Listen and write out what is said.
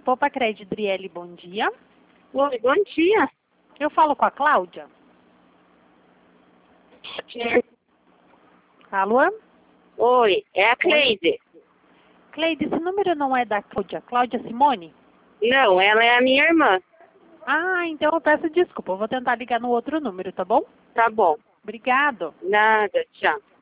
Poupa Crédito, Driele, bom dia. Oi, bom dia. Eu falo com a Cláudia? Alô? Oi, é a Cleide. Cleide, esse número não é da Cláudia? Cláudia Simone? Não, ela é a minha irmã. Ah, então eu peço desculpa. Eu vou tentar ligar no outro número, tá bom? Tá bom. Obrigado. Nada, tchau.